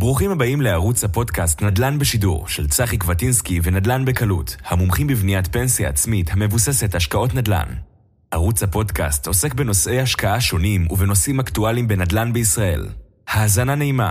ברוכים הבאים לערוץ הפודקאסט נדל"ן בשידור של צחי קווטינסקי ונדל"ן בקלות, המומחים בבניית פנסיה עצמית המבוססת השקעות נדל"ן. ערוץ הפודקאסט עוסק בנושאי השקעה שונים ובנושאים אקטואליים בנדל"ן בישראל. האזנה נעימה.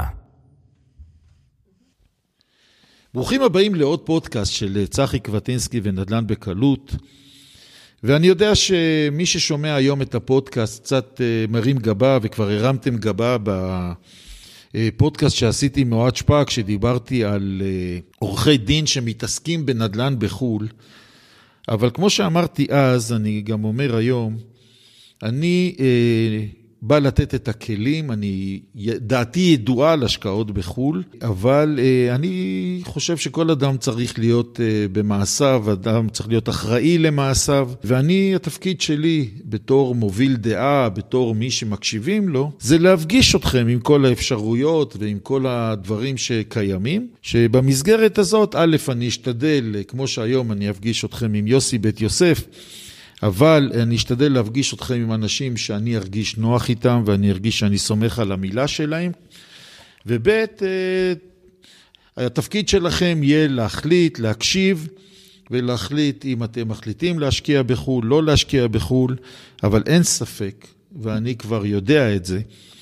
ברוכים הבאים לעוד פודקאסט של צחי קווטינסקי ונדל"ן בקלות. ואני יודע שמי ששומע היום את הפודקאסט קצת מרים גבה, וכבר הרמתם גבה בפודקאסט שעשיתי עם אוהד שפק, שדיברתי על עורכי דין שמתעסקים בנדל"ן בחול. אבל כמו שאמרתי אז, אני גם אומר היום, אני בא לתת את הכלים, דעתי ידועה על השקעות בחול, אבל אני חושב שכל אדם צריך להיות במעשיו, אדם צריך להיות אחראי למעשיו, ואני, התפקיד שלי בתור מוביל דעה, בתור מי שמקשיבים לו, זה להפגיש אתכם עם כל האפשרויות ועם כל הדברים שקיימים, שבמסגרת הזאת, א', אני אשתדל, כמו שהיום אני אפגיש אתכם עם יוסי בית יוסף, אבל אני אשתדל להפגיש אתכם עם אנשים שאני ארגיש נוח איתם, ואני ארגיש שאני סומך על המילה שלהם. ובית, התפקיד שלכם יהיה להחליט, להקשיב, ולהחליט אם אתם מחליטים להשקיע בחול, לא להשקיע בחול, אבל אין ספק, ואני כבר יודע את זה,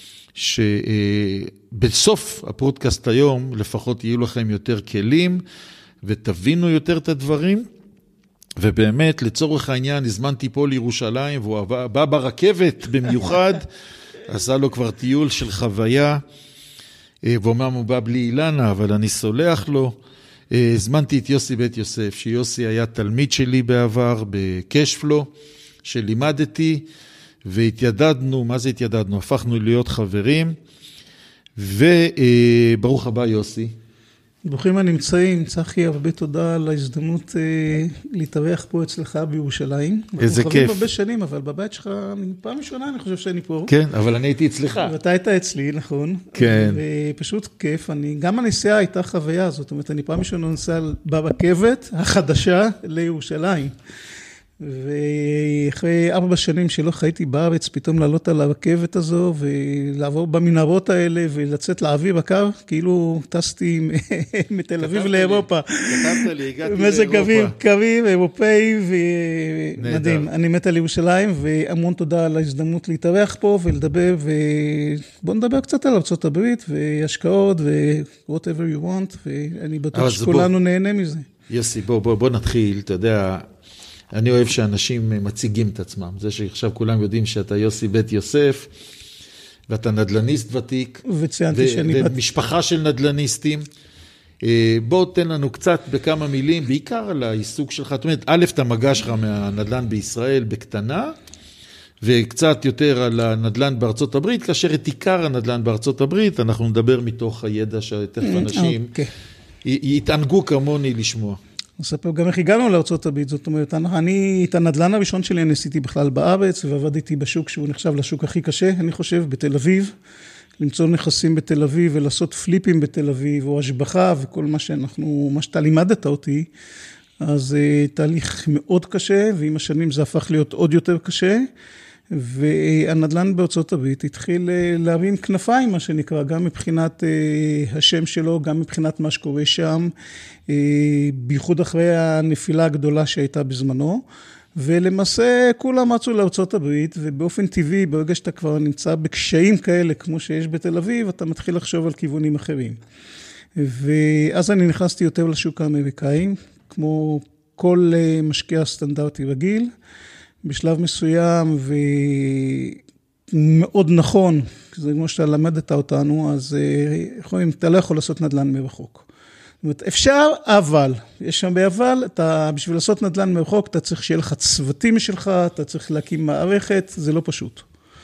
שבסוף הפודקאסט היום, לפחות יהיו לכם יותר כלים, ותבינו יותר את הדברים, ובאמת, לצורך העניין, הזמנתי פה לירושלים, והוא בא ברכבת במיוחד, עשה לו כבר טיול של חוויה, ואומנם הוא בא בלי אילנה, אבל אני סולח לו. הזמנתי את יוסי בית יוסף, שיוסי היה תלמיד שלי בעבר, בקשפלו, שלימדתי, והתיידדנו, מה זה התיידדנו? הפכנו להיות חברים, וברוך הבא יוסי. ברוכים הנמצאים, צחי, הרבה תודה על ההזדמנות להתארח פה אצלך בירושלים. איזה כיף. אנחנו חברים הרבה שנים, אבל בבית שלך, פעם ראשונה אני חושב שאני פה. כן, אבל אני הייתי אצלך. ואתה היית אצלי, נכון. כן. ופשוט כיף, גם הנסיעה הייתה חוויה, זאת אומרת, אני פעם ראשונה נוסע ברכבת החדשה לירושלים. ואחרי 4 שנים שלא חייתי בארץ, פתאום לעלות על הרכבת הזו, ולעבור במנהרות האלה, ולצאת לאוויר בקר, כאילו טסתי מתל אביב לאירופה. כתבת לי, הגעתי לאירופה. מזג אוויר קריר, אירופאי, ומדהים. אני מת על ירושלים, והמון תודה על ההזדמנות להתארח פה, ולדבר, ובואו נדבר קצת על ארצות הברית, והשקעות, ו-whatever you want, ואני בטוח שכולנו נהנה מזה. יוסי, בוא נתחיל, אתה יודע, אני אוהב שאנשים מציגים את עצמם. זה שעכשיו כולם יודעים שאתה יוסי בית יוסף, ואתה נדלניסט ותיק. וציינתי שאני ומשפחה של נדלניסטים. בוא תן לנו קצת בכמה מילים, בעיקר על העיסוק שלך. זאת אומרת, א', את המגע שלך מהנדלן בישראל בקטנה, וקצת יותר על הנדלן בארצות הברית, כאשר את עיקר הנדלן בארצות הברית, אנחנו נדבר מתוך הידע שתכף אנשים יתענגו כמוני לשמוע. נספר גם איך הגענו לארצות הברית, זאת אומרת, אני את הנדל"ן הראשון שלי עשיתי בכלל בארץ, ועבדתי בשוק שהוא נחשב לשוק הכי קשה, אני חושב, בתל אביב, למצוא נכסים בתל אביב, ולעשות פליפים בתל אביב, או השבחה, וכל מה שאתה לימדת אותי, אז תהליך מאוד קשה, ועם השנים זה הפך להיות עוד יותר קשה, והנדל"ן בארצות הברית התחיל להרים כנפיים, מה שנקרא, גם מבחינת השם שלו, גם מבחינת מה שקורה שם, בייחוד אחרי הנפילה הגדולה שהייתה בזמנו, ולמעשה כולם רצו לארצות הברית, ובאופן טבעי, ברגע שאתה כבר נמצא בקשיים כאלה, כמו שיש בתל אביב, אתה מתחיל לחשוב על כיוונים אחרים. ואז אני נכנסתי יותר לשוק האמריקאי, כמו כל משקיע סטנדרטי רגיל, בשלב מסוים ומאוד נכון, זה כמו שאתה למדת אותנו, אז אתה לא יכול לעשות נדל"ן מרחוק. זאת אומרת, אפשר, אבל, יש שם באבל, בשביל לעשות נדל"ן מרחוק, אתה צריך שיהיה לך צוותים שלך, אתה צריך להקים מערכת, זה לא פשוט.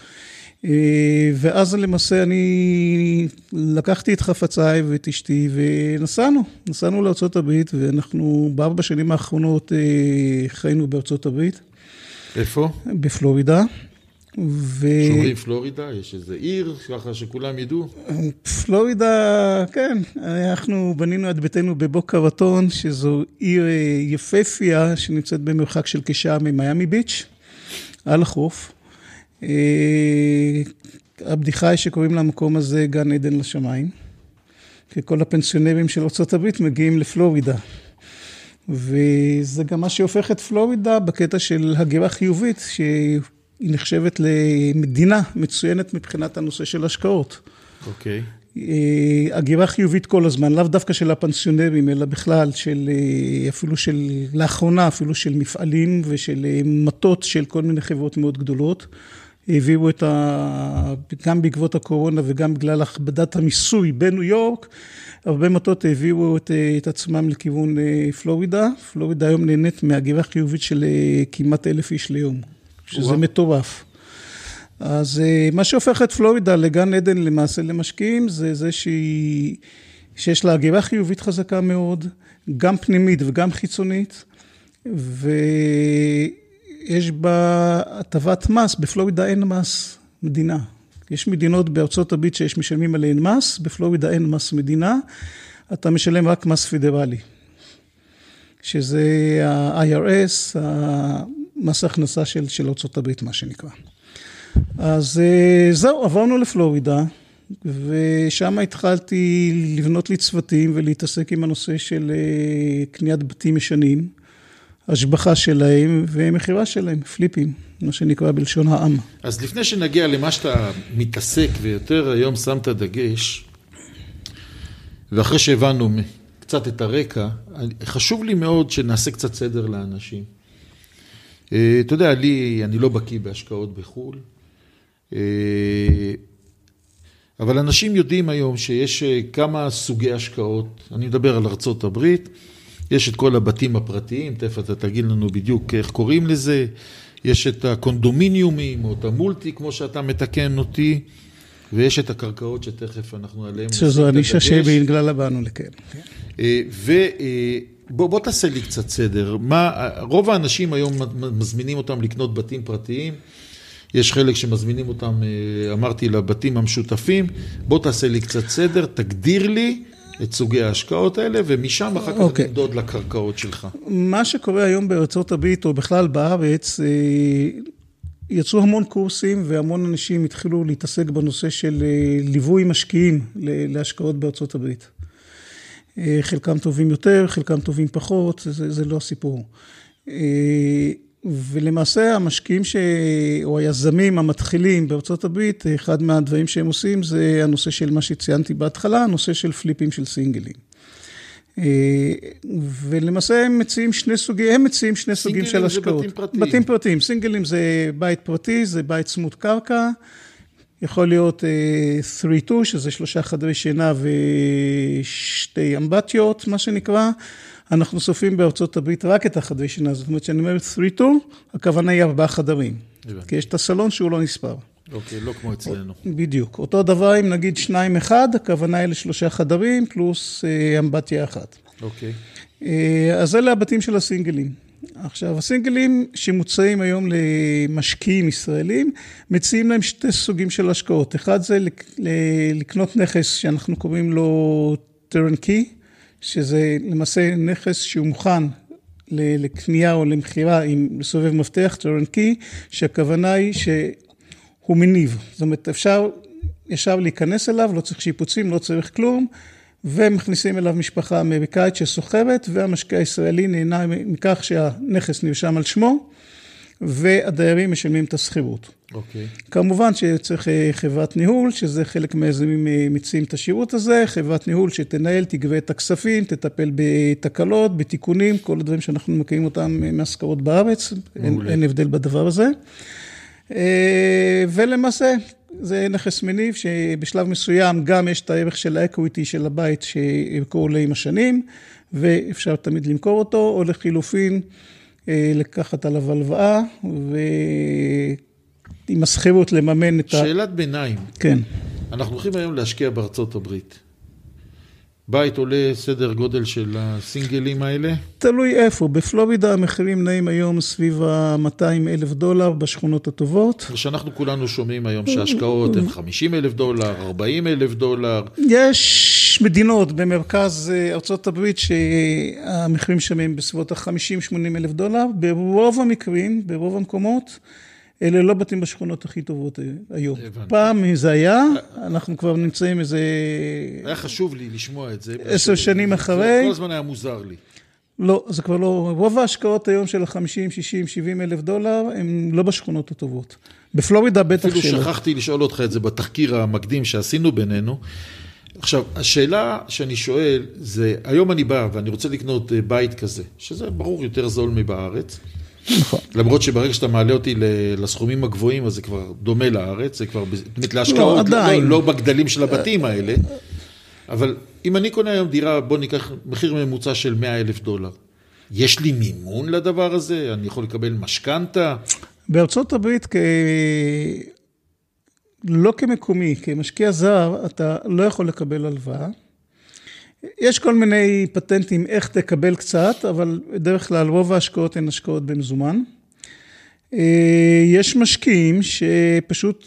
ואז למעשה אני לקחתי את חפציי ואת אשתי ונסענו לארצות הברית, ואנחנו ב4 שנים האחרונות חיינו בארצות הברית. איפה? בפלורידה. שומרים פלורידה, יש איזה עיר, ככה שכולם ידעו. פלורידה, כן, אנחנו בנינו את ביתנו בבוקה רטון, שזו עיר יפהפייה, שנמצאת במרחק של כשעה ממיימי ביץ', על החוף. הבדיחה היא שקוראים למקום הזה גן עדן לשמיים. כי כל הפנסיונרים של ארצות הברית מגיעים לפלורידה. וזה גם מה שהופך את פלורידה בקטע של הגירה חיובית, שהיא נחשבת למדינה מצוינת מבחינת הנושא של השקעות. אוקיי. הגירה חיובית כל הזמן, לאו דווקא של הפנסיונרים, אלא בכלל אפילו לאחרונה, אפילו של מפעלים ושל מטות של כל מיני חברות מאוד גדולות. הביאו גם בעקבות הקורונה וגם בגלל הכבדת המיסוי בניו יורק, הרבה מטות הביאו את עצמם לכיוון פלורידה. פלורידה היום נהנית מהגירה חיובית של כמעט 1,000 איש ליום, שזה מטורף. אז מה שהופך את פלורידה לגן עדן למעשה למשקיעים, זה שיש לה הגירה חיובית חזקה מאוד, גם פנימית וגם חיצונית, ויש בה הטבת מס. בפלורידה אין מס מדינה. יש מדינות בארצות הברית שיש משלמים עליהן מס, בפלורידה אין מס מדינה, אתה משלם רק מס פדרלי, שזה ה-IRS, המס הכנסה של ארצות הברית, מה שנקרא. אז זהו, עברנו לפלורידה, ושם התחלתי לבנות לי צוותים ולהתעסק עם הנושא של קניית בתים ישנים, השבחה שלהם ומחירה שלהם, פליפים, מה שנקרא בלשון העם. אז לפני שנגיע למה שאתה מתעסק ויותר היום שמת דגש, ואחרי שהבנו קצת את הרקע, חשוב לי מאוד שנעשה קצת סדר לאנשים. אתה יודע, אני לא בקיא בהשקעות בחו"ל, אבל אנשים יודעים היום שיש כמה סוגי השקעות. אני מדבר על ארצות הברית, יש את כל הבתים הפרטיים, תכף אתה תגיד לנו בדיוק איך קוראים לזה, יש את הקונדומיניומים או את המולטי, כמו שאתה מתקן אותי, ויש את הקרקעות שתכף אנחנו עליהם. שזו הנישה שבגללה באנו לקיים. בוא תעשה לי קצת סדר. רוב האנשים היום מזמינים אותם לקנות בתים פרטיים, יש חלק שמזמינים אותם, אמרתי, לבתים המשותפים. בוא תעשה לי קצת סדר, תגדיר לי את סוגי ההשקעות האלה, ומשם אחר כך נמדוד לקרקעות שלך. מה שקורה היום בארצות הברית, או בכלל בארץ, יצאו המון קורסים, והמון אנשים התחילו להתעסק בנושא של ליווי משקיעים להשקעות בארצות הברית. חלקם טובים יותר, חלקם טובים פחות, זה לא הסיפור. ולמעשה המשקיעים או היזמים המתחילים בארצות הברית, אחד מהדברים שהם עושים זה הנושא של מה שציינתי בהתחלה, הנושא של פליפים של סינגלים. ולמעשה הם מציעים שני סוגים של השקעות. בתים פרטיים. סינגלים זה בית פרטי, זה בית צמוד קרקע, יכול להיות 3-2, שזה 3 חדרי שינה ו2 אמבטיות, מה שנקרא. אנחנו סופרים בארצות הברית רק את החדרי שינה, זאת אומרת שאני אומר 3-2, הכוונה היא 4 חדרים. כי יש את הסלון שהוא לא נספר. אוקיי, לא כמו אצלנו. בדיוק. אותו דבר אם נגיד 2-1, הכוונה היא ל3 חדרים, פלוס אמבטיה אחת. אוקיי. אז אלה הבתים של הסינגלים. עכשיו, הסינגלים שמוצאים היום למשקיעים ישראלים, מציעים להם 2 סוגים של השקעות. אחד זה לקנות נכס שאנחנו קוראים לו turnkey, שזה למעשה נכס שהוא מוכן לקנייה או למחירה עם סובב מפתח, turnkey, שהכוונה היא שהוא מניב. זאת אומרת, אפשר ישר להיכנס אליו, לא צריך שיפוצים, לא צריך כלום, ומכניסים אליו משפחה אמריקאית שסוחרת, והמשקיע הישראלי נהנה מכך שהנכס נרשם על שמו, והדיירים משלמים את השכירות. אוקיי. כמובן שצריך חברת ניהול, שזה חלק מהיזמים מציעים את השירות הזה, חברת ניהול שתנהל, תגבה את הכספים, תטפל בתקלות, בתיקונים, כל הדברים שאנחנו מכירים אותם מהשכרות בארץ, אין הבדל בדבר הזה. ולמעשה, זה נכס מניב שבשלב מסוים גם יש את הערך של האקוויטי של הבית שירכור עולה עם השנים, ואפשר תמיד למכור אותו, או לחילופין לקחת עליו הלוואה, ועם השכירות לממן את שאלת ביניים. כן. אנחנו הולכים היום להשקיע בארצות הברית. בית עולה סדר גודל של הסינגלים האלה? תלוי איפה. בפלורידה המחירים נעים היום סביב $200,000 בשכונות הטובות. ושאנחנו כולנו שומעים היום שההשקעות הן $50,000, $40,000. יש מדינות במרכז ארצות הברית שהמחירים שם הם בסביבות $50,000-$80,000. ברוב המקרים, ברוב המקומות, אלה לא בתים בשכונות הכי טובות היום. פעם זה היה, אנחנו כבר נמצאים איזה... היה חשוב לי לשמוע את זה. 10 שנים אחרי. כל הזמן היה מוזר לי. לא, זה כבר לא... רוב ההשקעות היום של 50, 60, 70 אלף דולר, הם לא בשכונות הטובות. בפלורידה בטח שלא. אפילו שכחתי לשאול אותך את זה בתחקיר המקדים שעשינו בינינו. עכשיו, השאלה שאני שואל זה, היום אני בא ואני רוצה לקנות בית כזה, שזה ברור יותר זול מבארץ. נכון. למרות שברגע שאתה מעלה אותי לסכומים הגבוהים, אז זה כבר דומה לארץ, זה כבר באמת להשקעות, לא בגדלים של הבתים האלה. אבל אם אני קונה היום דירה, בוא ניקח מחיר ממוצע של 100,000 דולר. יש לי מימון לדבר הזה? אני יכול לקבל משכנתה? בארצות הברית, לא כמקומי, כמשקיע זר, אתה לא יכול לקבל הלוואה. יש כל מיני פטנטים איך תקבל קצת, אבל בדרך כלל רוב ההשקעות הן השקעות במזומן. יש משקיעים שפשוט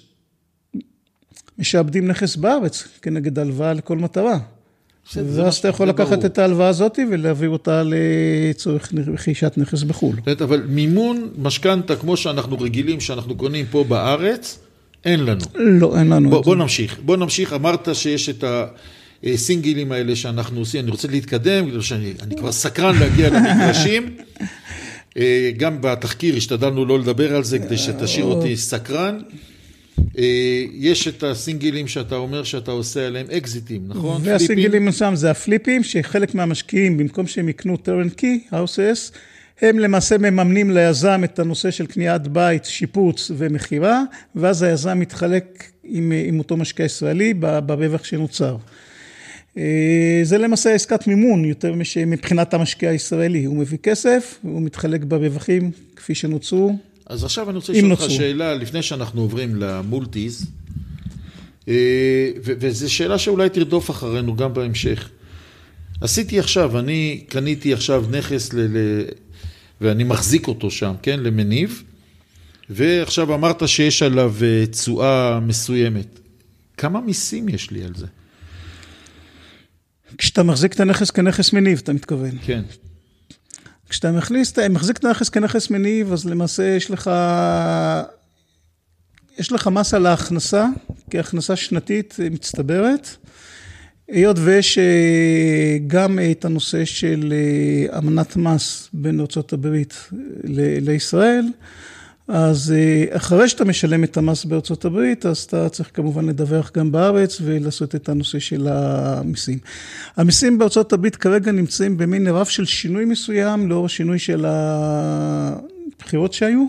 משעבדים נכס בארץ כנגד הלוואה לכל מטרה. ואז אתה יכול לקחת את ההלוואה הזאת ולהעביר אותה לצורך רכישת נכס בחו"ל. אבל מימון משכנתה, כמו שאנחנו רגילים, שאנחנו קונים פה בארץ, אין לנו. לא, אין לנו. בוא נמשיך. אמרת שיש את הסינגלים האלה שאנחנו עושים. אני רוצה להתקדם, אני כבר סקרן להגיע למגרשים. גם בתחקיר השתדלנו לא לדבר על זה, כדי שתשאיר אותי סקרן. יש את הסינגלים שאתה אומר שאתה עושה עליהם אקזיטים, נכון? והסינגלים שם זה הפליפים, שחלק מהמשקיעים, במקום שהם יקנו טרנקי, האוסס, הם למעשה מממנים ליזם את הנושא של קניית בית, שיפוץ ומחירה, ואז היזם מתחלק עם אותו משקיע ישראלי ברווח שנוצר. זה למעשה עסקת מימון, יותר מבחינת המשקיע הישראלי. הוא מביא כסף, הוא מתחלק ברווחים כפי שנוצרו. אז עכשיו אני רוצה לשאול לך שאלה, לפני שאנחנו עוברים למולטיז, וזו שאלה שאולי תרדוף אחרינו גם בהמשך. אני קניתי עכשיו נכס ואני מחזיק אותו שם, כן, למניב, ועכשיו אמרת שיש עליו תשואה מסוימת. כמה מיסים יש לי על זה? כשאתה מחזיק את הנכס כנכס מניב, אתה מתכוון. כן. כשאתה מחזיק את הנכס כנכס מניב, אז למעשה יש לך מס על ההכנסה, כהכנסה שנתית מצטברת, היות ויש גם את הנושא של אמנת מס בין ארצות הברית לישראל, אז אחרי שאתה משלם את המס בארצות הברית, אז אתה צריך כמובן לדווח גם בארץ ולעשות את הנושא של המיסים. המיסים בארצות הברית כרגע נמצאים במין רב של שינוי מסוים, לאור השינוי של הבחירות שהיו.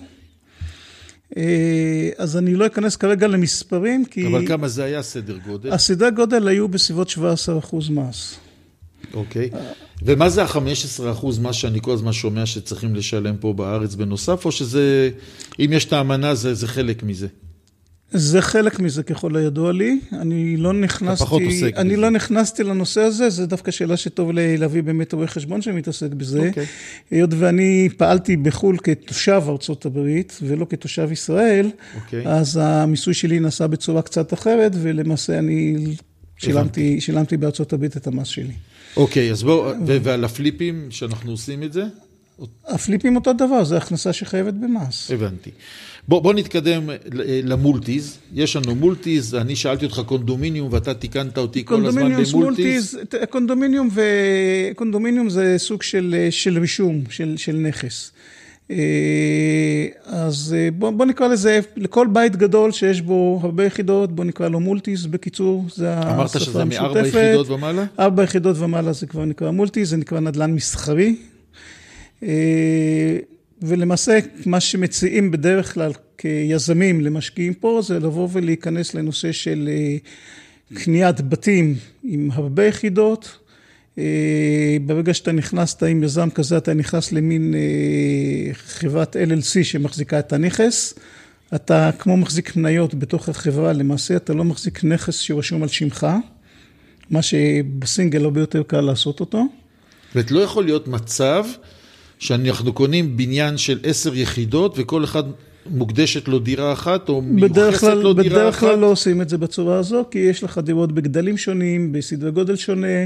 אז אני לא אכנס כרגע למספרים, כי... אבל כמה זה היה סדר גודל? הסדר גודל היו בסביבות 17% מס. אוקיי. ומה זה ה-15% מה שאני כל הזמן שומע שצריכים לשלם פה בארץ בנוסף, או שזה, אם יש את האמנה, זה חלק מזה? זה חלק מזה ככל הידוע לי. אני לא נכנסתי לנושא הזה, זה דווקא שאלה שטוב להביא באמת רואה חשבון שמתעסק בזה. היות ואני פעלתי בחול כתושב ארצות הברית, ולא כתושב ישראל, אז המיסוי שלי נעשה בצורה קצת אחרת, ולמעשה אני שילמתי בארצות הברית את המס שלי. אוקיי, אז בואו, ועל הפליפים שאנחנו עושים את זה? הפליפים אותו דבר, זה הכנסה שחייבת במס. הבנתי. בוא נתקדם למולטיז. יש לנו מולטיז, אני שאלתי אותך קונדומיניום, ואתה תיקנת אותי כל הזמן למולטיז. קונדומיניום זה סוג של רישום, של נכס. אז בוא נקרא לזה, לכל בית גדול שיש בו הרבה יחידות, בוא נקרא לו מולטיז, בקיצור, זה אמרת שזה מ4 יחידות ומעלה? 4 יחידות ומעלה זה כבר נקרא מולטיז, זה נקרא נדל"ן מסחרי. ולמעשה, מה שמציעים בדרך כלל כיזמים למשקיעים פה, זה לבוא ולהיכנס לנושא של קניית בתים עם הרבה יחידות. ברגע שאתה נכנסת עם יזם כזה, אתה נכנס למין חברת LLC שמחזיקה את הנכס. אתה כמו מחזיק מניות בתוך החברה, למעשה אתה לא מחזיק נכס שרשום על שמך, מה שבסינגל הרבה יותר קל לעשות אותו. ואת לא יכול להיות מצב שאנחנו קונים בניין של 10 יחידות, וכל אחד מוקדשת לו דירה אחת, או מיוחסת לו דירה אחת? בדרך כלל לא עושים את זה בצורה הזו, כי יש לך דירות בגדלים שונים, בסדרי גודל שונה,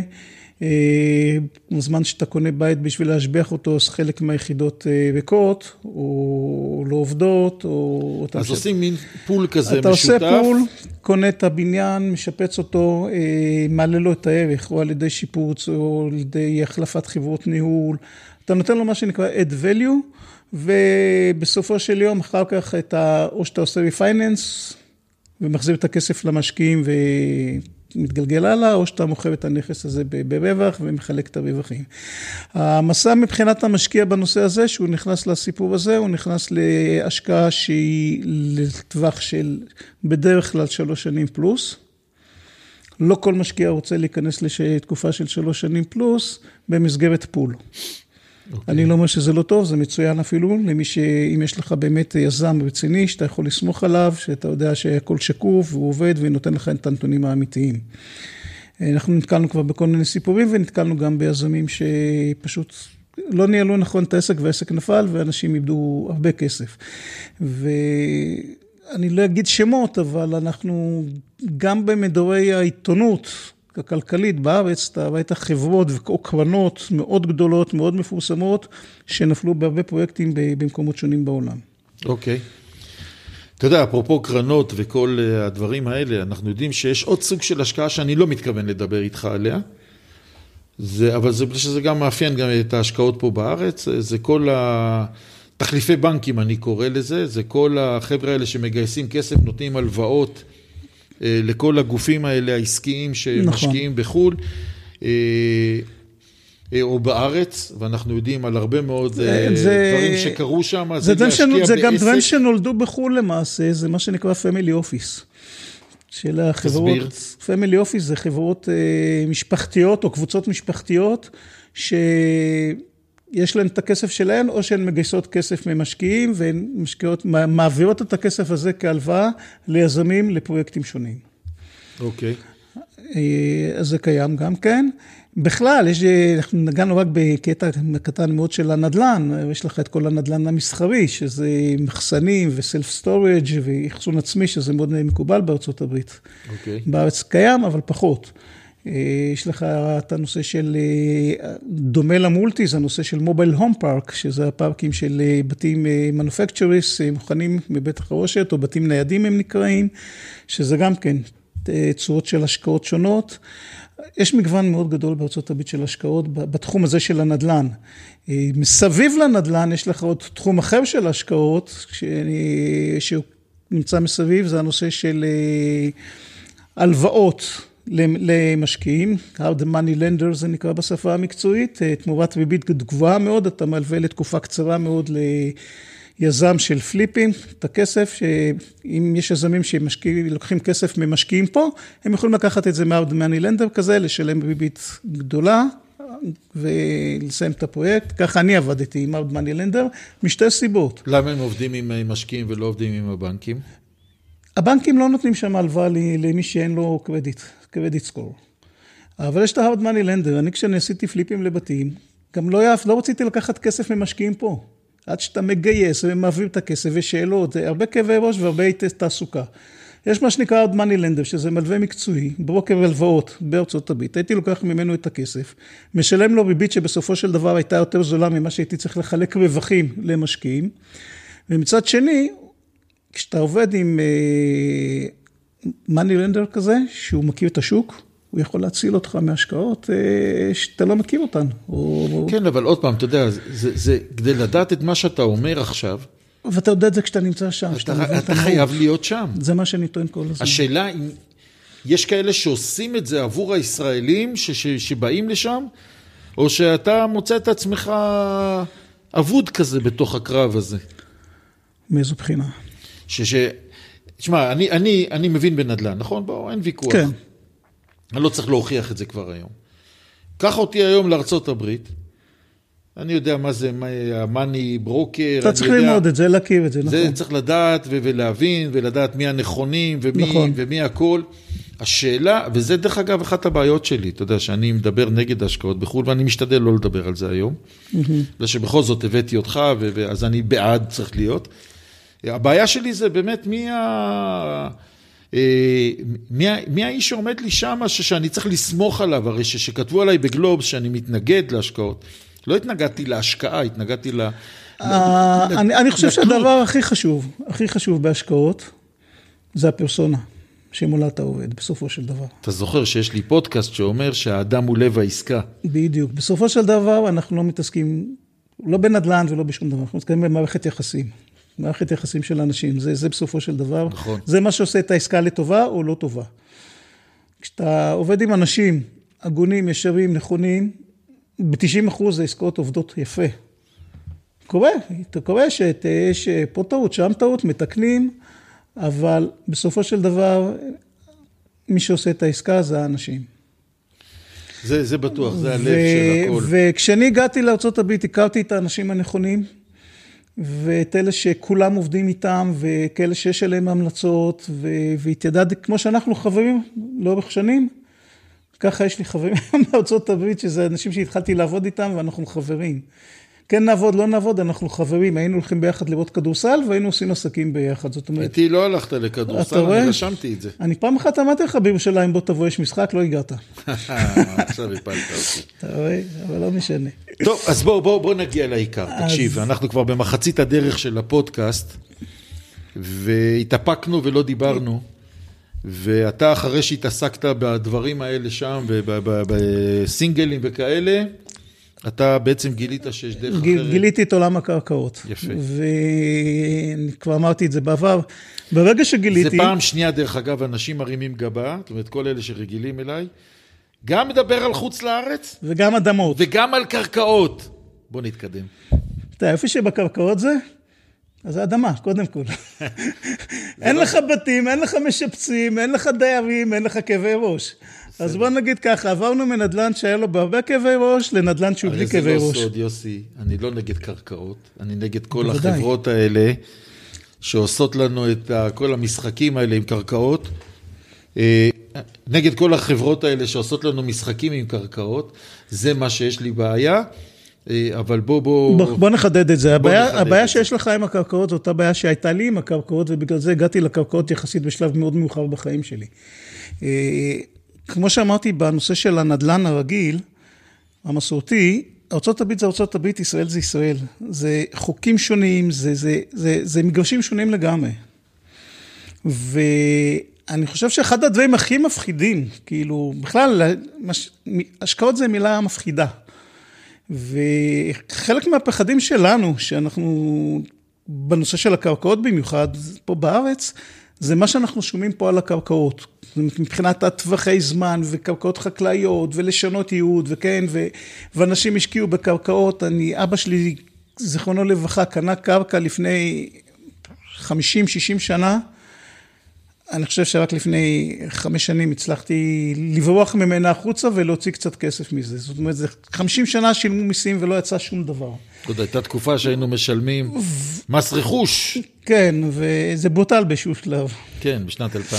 בזמן שאתה קונה בית בשביל להשביח אותו, אז חלק מהיחידות ריקות, או לא עובדות, או... אז עושים מין פול כזה משותף. אתה עושה פול, קונה את הבניין, משפץ אותו, מעלה לו את הערך, או על ידי שיפוץ, או על ידי החלפת חברות ניהול. אתה נותן לו מה שנקרא add value, ובסופו של יום, אחר כך, או שאתה עושה refinance, ומחזיר את הכסף למשקיעים ומתגלגל הלאה, או שאתה מוכר את הנכס הזה ברווח ומחלק את הרווחים. המסע מבחינת המשקיע בנושא הזה, שהוא נכנס לסיפור הזה, הוא נכנס להשקעה שהיא לטווח של בדרך כלל 3 שנים פלוס. לא כל משקיע רוצה להיכנס לתקופה של 3 שנים פלוס במסגרת פול. אני לא אומר שזה לא טוב, זה מצוין אפילו, למי שאם יש לך באמת יזם רציני, שאתה יכול לסמוך עליו, שאתה יודע שהכל שקוף, והוא עובד ונותן לך את הנתונים האמיתיים. אנחנו נתקלנו כבר בכל מיני סיפורים, ונתקלנו גם ביזמים שפשוט לא ניהלו נכון את העסק, והעסק נפל, ואנשים איבדו הרבה כסף. ואני לא אגיד שמות, אבל אנחנו גם במדורי העיתונות, הכלכלית בארץ, אתה ראית חברות וקרנות מאוד גדולות, מאוד מפורסמות, שנפלו בהרבה פרויקטים במקומות שונים בעולם. אוקיי. אתה יודע, אפרופו קרנות וכל הדברים האלה, אנחנו יודעים שיש עוד סוג של השקעה שאני לא מתכוון לדבר איתך עליה, אבל זה גם מאפיין גם את ההשקעות פה בארץ, זה כל התחליפי בנקים אני קורא לזה, זה כל החבר'ה האלה שמגייסים כסף, נותנים הלוואות, לכל הגופים האלה העסקיים שמשקיעים בחול או בארץ, ואנחנו יודעים על הרבה מאוד דברים שקרו שם. זה גם דברים שנולדו בחול למעשה, זה מה שנקרא Family Office. של החברות, Family Office זה חברות משפחתיות או קבוצות משפחתיות יש להן את הכסף שלהן, או שהן מגייסות כסף ממשקיעים, והן מעבירות את הכסף הזה כהלוואה ליזמים לפרויקטים שונים. אוקיי. אז זה קיים גם כן. בכלל, אנחנו נגענו רק בקטע קטן מאוד של הנדלן, יש לך את כל הנדלן המסחרי, שזה מחסנים וסלף סטורג' ואחסון עצמי, שזה מאוד מקובל בארצות הברית. אוקיי. בארץ קיים, אבל פחות. יש לך את הנושא של, דומה למולטי, זה הנושא של מובייל הום פארק, שזה הפארקים של בתים מנופקצ'ריס, מוכנים בבית החרושת, או בתים ניידים הם נקראים, שזה גם כן צורות של השקעות שונות. יש מגוון מאוד גדול בארצות הברית של השקעות, בתחום הזה של הנדלן. מסביב לנדלן יש לך עוד תחום אחר של השקעות, שנמצא מסביב, זה הנושא של הלוואות, למשקיעים, hard money lender זה נקרא בשפה המקצועית, תמורת ריבית גבוהה מאוד, אתה מלווה לתקופה קצרה מאוד ליזם של פליפים, את הכסף, שאם יש יזמים שלוקחים כסף ממשקיעים פה, הם יכולים לקחת את זה מה-hard money lender כזה, לשלם ריבית גדולה, ולסיים את הפרויקט, ככה אני עבדתי עם hard money lender, משתי סיבות. למה הם עובדים עם משקיעים ולא עובדים עם הבנקים? הבנקים לא נותנים שם הלוואה למי שאין לו קרדיט סקור. אבל יש את ה-hard money lender, אני כשאני עשיתי פליפים לבתים, גם לא רציתי לקחת כסף ממשקיעים פה. עד שאתה מגייס ומעביר את הכסף ושאלות, הרבה כאבי ראש והרבה תעסוקה. יש מה שנקרא hard money lender, שזה מלווה מקצועי, ברוקר הלוואות בארצות הברית. הייתי לוקח ממנו את הכסף, משלם לו ריבית שבסופו של דבר הייתה יותר זולה ממה שהייתי צריך לחלק רווחים למשקיעים. ומצד שני, כשאתה עובד עם money lender כזה, שהוא מכיר את השוק, הוא יכול להציל אותך מהשקעות שאתה לא מכיר אותן. כן, אבל עוד פעם, אתה יודע, זה כדי לדעת את מה שאתה אומר עכשיו. ואתה יודע את זה כשאתה נמצא שם. אתה חייב להיות שם. זה מה שאני טוען כל הזמן. השאלה, יש כאלה שעושים את זה עבור הישראלים שבאים לשם, או שאתה מוצא את עצמך אבוד כזה בתוך הקרב הזה? מאיזו בחינה? תשמע, אני מבין בנדל"ן, נכון? בואו, אין ויכוח. כן. אני לא צריך להוכיח את זה כבר היום. קח אותי היום לארצות הברית, אני יודע מה זה המאני ברוקר. אתה צריך ללמוד את זה, להכיר את זה, נכון. זה צריך לדעת ולהבין, ולדעת מי הנכונים, ומי הכל. השאלה, וזה דרך אגב אחת הבעיות שלי, אתה יודע שאני מדבר נגד ההשקעות בחו"ל, ואני משתדל לא לדבר על זה היום, בגלל שבכל זאת הבאתי אותך, אז אני בעד צריך להיות. הבעיה שלי זה באמת מי האיש שעומד לי שם, שאני צריך לסמוך עליו, הרי שכתבו עליי בגלובס שאני מתנגד להשקעות. לא התנגדתי להשקעה, התנגדתי אני חושב שהדבר הכי חשוב בהשקעות, זה הפרסונה שמולה את העובד, בסופו של דבר. אתה זוכר שיש לי פודקאסט שאומר שהאדם הוא לב העסקה. בדיוק. בסופו של דבר אנחנו לא מתעסקים, לא בנדל"ן ולא בשום דבר, אנחנו מתעסקים במערכת יחסים. מערכת יחסים של אנשים, זה בסופו של דבר. נכון. זה מה שעושה את העסקה לטובה או לא טובה. כשאתה עובד עם אנשים הגונים, ישרים, נכונים, ב-90% העסקאות עובדות יפה. קורה שיש פה טעות, שם טעות, מתקנים, אבל בסופו של דבר, מי שעושה את העסקה זה האנשים. זה בטוח, זה הלב של הכל. וכשאני הגעתי לארצות הברית, הכרתי את האנשים הנכונים, ואת אלה שכולם עובדים איתם, וכאלה שיש עליהם המלצות, והתיידד, כמו שאנחנו חברים לאורך שנים, ככה יש לי חברים מארצות הברית, שזה אנשים שהתחלתי לעבוד איתם, ואנחנו חברים. כן נעבוד, לא נעבוד, אנחנו חברים, היינו הולכים ביחד לראות כדורסל, והיינו עושים עסקים ביחד, זאת אומרת... איתי לא הלכת לכדורסל, אני רשמתי את זה. אני פעם אחת אמרתי לך בירושלים, בוא תבוא, יש משחק, לא הגעת. עכשיו הפלת אותי. אתה רואה, אבל לא משנה. טוב, אז בוא נגיע לעיקר, תקשיב, אנחנו כבר במחצית הדרך של הפודקאסט, והתאפקנו ולא דיברנו, ואתה אחרי שהתעסקת בדברים האלה שם, בסינגלים וכאלה, אתה בעצם גילית שיש דרך אחרת. גיליתי את עולם הקרקעות. יפה. ואני כבר אמרתי את זה בעבר. ברגע שגיליתי... זה פעם שנייה, דרך אגב, אנשים מרימים גבה, זאת אומרת, כל אלה שרגילים אליי, גם מדבר על חוץ לארץ. וגם אדמות. וגם על קרקעות. בוא נתקדם. אתה איפה שבקרקעות זה? אז זה אדמה, קודם כל. אין לך בתים, אין לך משפצים, אין לך דיירים, אין לך כאבי ראש. אז בוא נגיד ככה, עברנו מנדל"ן שהיה לו בהרבה כאבי ראש, לנדל"ן שהוא בלי כאבי ראש. הרי זה לא סוד, יוסי, אני לא נגד קרקעות, אני נגד כל החברות האלה, שעושות לנו את כל המשחקים האלה עם קרקעות, נגד כל החברות האלה שעושות לנו משחקים עם קרקעות, זה מה שיש לי בעיה, אבל בוא נחדד את זה. הבעיה שיש לך עם הקרקעות, זאת אותה בעיה שהייתה לי עם הקרקעות, ובגלל זה הגעתי לקרקעות יחסית בשלב מאוד מאוחר בחיים שלי. כמו שאמרתי, בנושא של הנדל"ן הרגיל, המסורתי, ארצות הברית זה ארצות הברית, ישראל זה ישראל. זה חוקים שונים, זה מגרשים שונים לגמרי. ואני חושב שאחד הדברים הכי מפחידים, כאילו, בכלל, השקעות זה מילה מפחידה. וחלק מהפחדים שלנו, שאנחנו, בנושא של הקרקעות במיוחד, פה בארץ, זה מה שאנחנו שומעים פה על הקרקעות. מבחינת הטווחי זמן וקרקעות חקלאיות ולשנות ייעוד וכן, ואנשים השקיעו בקרקעות. אבא שלי, זיכרונו לברכה, קנה קרקע לפני 50-60 שנה. אני חושב שרק לפני 5 שנים הצלחתי לברוח ממנה החוצה ולהוציא קצת כסף מזה. זאת אומרת, 50 שנה שילמו מיסים ולא יצא שום דבר. עוד הייתה תקופה שהיינו משלמים מס רכוש. כן, וזה בוטל באיזשהו שלב. כן, בשנת 2000.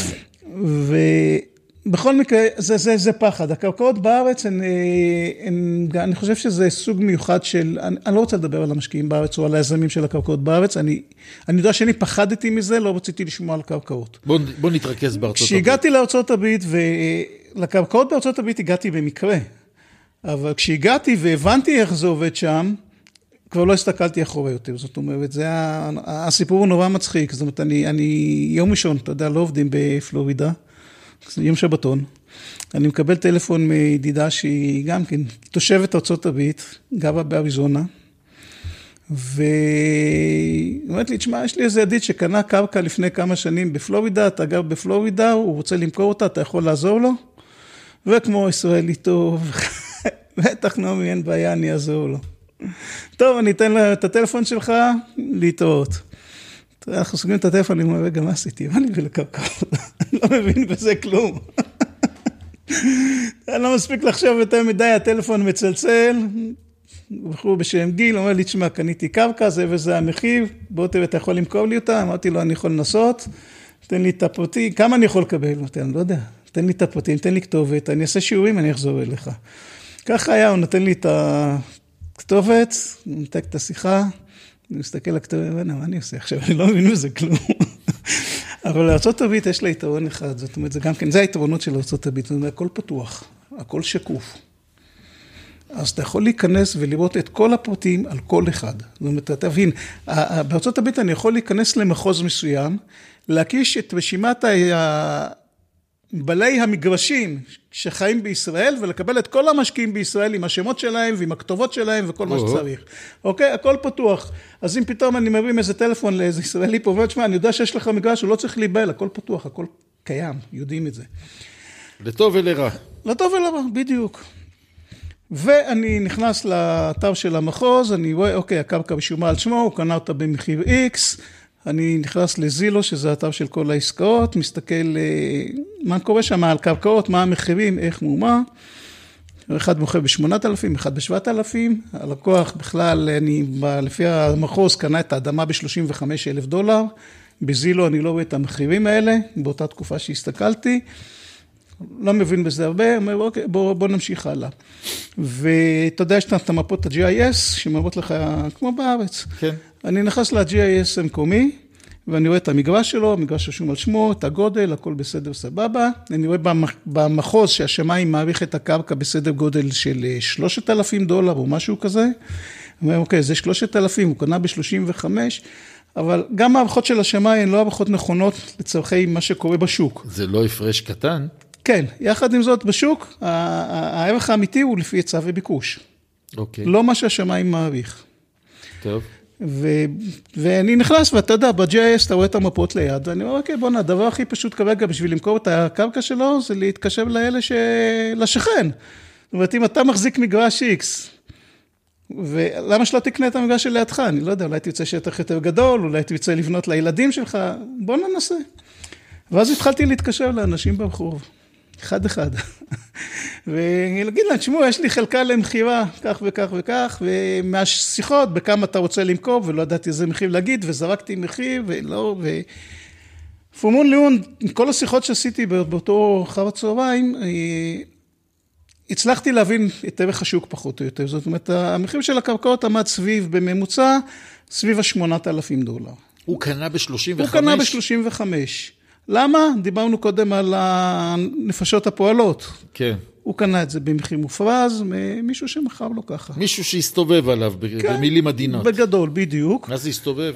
ובכל מקרה, זה פחד. הקרקעות בארץ, אני חושב שזה סוג מיוחד של, אני לא רוצה לדבר על המשקיעים בארץ או על היזמים של הקרקעות בארץ, אני יודע שאני פחדתי מזה, לא רציתי לשמוע על קרקעות. בוא נתרכז בארצות הברית. כשהגעתי לארצות הברית, ולקרקעות בארצות הברית הגעתי במקרה, אבל כשהגעתי והבנתי איך זה עובד שם, כבר לא הסתכלתי אחורה יותר, זאת אומרת, הסיפור הוא נורא מצחיק, זאת אומרת, אני יום ראשון, אתה יודע, לא עובדים בפלורידה, יום שבתון, אני מקבל טלפון מידידה שהיא גם כן תושבת ארצות הברית, גרה באריזונה, והיא אומרת לי, תשמע, יש לי איזה ידיד שקנה קרקע לפני כמה שנים בפלורידה, אתה גר בפלורידה, הוא רוצה למכור אותה, אתה יכול לעזור לו? וכמו ישראלי טוב, בטח נעמי, אין בעיה, אני אעזור לו. טוב, אני אתן לה את הטלפון שלך, להתראות. אנחנו סוגרים את הטלפון, אני אומר, רגע, מה עשיתי? מה לי ולקרקעות? אני לא מבין בזה כלום. אני לא מספיק לחשוב יותר מדי, הטלפון מצלצל, בחור בשם גיל, אומר לי, תשמע, קניתי קרקע, זה וזה המחיר, בוא תראה, אתה יכול למכור לי אותה? אמרתי לו, אני יכול לנסות, תן לי את הפרטים, כמה אני יכול לקבל? אני לא יודע, תן לי את הפרטים, תן לי כתובת, אני אעשה שיעורים, אני אחזור אליך. ככה היה, הוא נתן לי את הכתובת, נתק את השיחה, אני מסתכל על הכתבים, מה אני עושה עכשיו? אני לא מבין בזה כלום. אבל לארצות הברית יש לה יתרון אחד, זאת אומרת, זה גם כן, זה היתרונות של ארצות הברית, זאת אומרת, הכל פתוח, הכל שקוף. אז אתה יכול להיכנס ולראות את כל הפרטים על כל אחד. זאת אומרת, אתה תבין, בארצות הברית אני יכול להיכנס למחוז מסוים, להקיש את רשימת בעלי המגרשים שחיים בישראל, ולקבל את כל המשקיעים בישראל עם השמות שלהם, ועם הכתובות שלהם, וכל מה שצריך. אוקיי? הכל פתוח. אז אם פתאום אני מרים איזה טלפון לאיזה ישראלי פה, ואומר, שמע, אני יודע שיש לך מגרש, הוא לא צריך להיבהל, הכל פתוח, הכל קיים, יודעים את זה. לטוב ולרע. לטוב ולרע, בדיוק. ואני נכנס לאתר של המחוז, אני רואה, אוקיי, הקרקע רשומה על שמו, הוא קנה אותה במחיר X, אני נכנס לזילו, שזה האתר של כל העסקאות, מסתכל מה קורה שם על קרקעות, מה המחירים, איך מומה. אחד מוכר ב-8,000, אחד ב-7,000. הלקוח בכלל, לפי המחוז, קנה את האדמה ב$35,000. בזילו אני לא רואה את המחירים האלה, באותה תקופה שהסתכלתי. לא מבין בזה הרבה, אומר, אוקיי, בוא נמשיך הלאה. ואתה יודע, יש את המפות ה-GIS, שמראות לך כמו בארץ. כן. אני נכנס ל-GIS המקומי, ואני רואה את המגרש שלו, המגרש רשום על שמו, את הגודל, הכל בסדר סבבה. אני רואה במחוז שהשמיים מעריך את הקרקע בסדר גודל של $3,000 או משהו כזה. אני אומר, אוקיי, זה 3,000, הוא קנה ב-35, אבל גם הערכות של השמיים הן לא הערכות נכונות לצורכי מה שקורה בשוק. זה לא הפרש קטן? כן, יחד עם זאת בשוק, הערך האמיתי הוא לפי היצע וביקוש. אוקיי. לא מה שהשמיים מעריך. טוב. ואני נכנס, ואתה יודע, ב-GIS אתה רואה את המפות ליד, ואני אומר, אוקיי, בוא, הדבר הכי פשוט כרגע בשביל למכור את הקרקע שלו, זה להתקשר לאלה לשכן. זאת אומרת, אם אתה מחזיק מגרש X, ולמה שלא תקנה את המגרש שלידך? אני לא יודע, אולי תרצה שטח יותר גדול, אולי תרצה לבנות לילדים שלך, בוא ננסה. ואז התחלתי להתקשר לאנשים ברחוב, אחד. ולהגיד להם, תשמעו, יש לי חלקה למחירה, כך וכך וכך, ומהשיחות, בכמה אתה רוצה למכור, ולא ידעתי איזה מחיר להגיד, וזרקתי מחיר, ולא, פומון ליאון, כל השיחות שעשיתי באותו אחר הצהריים, הצלחתי להבין את ערך השוק פחות או יותר. זאת אומרת, המחיר של הקרקעות עמד סביב, בממוצע, סביב $8,000. הוא קנה ב-35? הוא קנה ב-35. למה? דיברנו קודם על הנפשות הפועלות. כן. הוא קנה את זה במחיר מופרז, מישהו שמכר לו ככה. מישהו שהסתובב עליו, במילים עדינות. בגדול, בדיוק. מה זה הסתובב?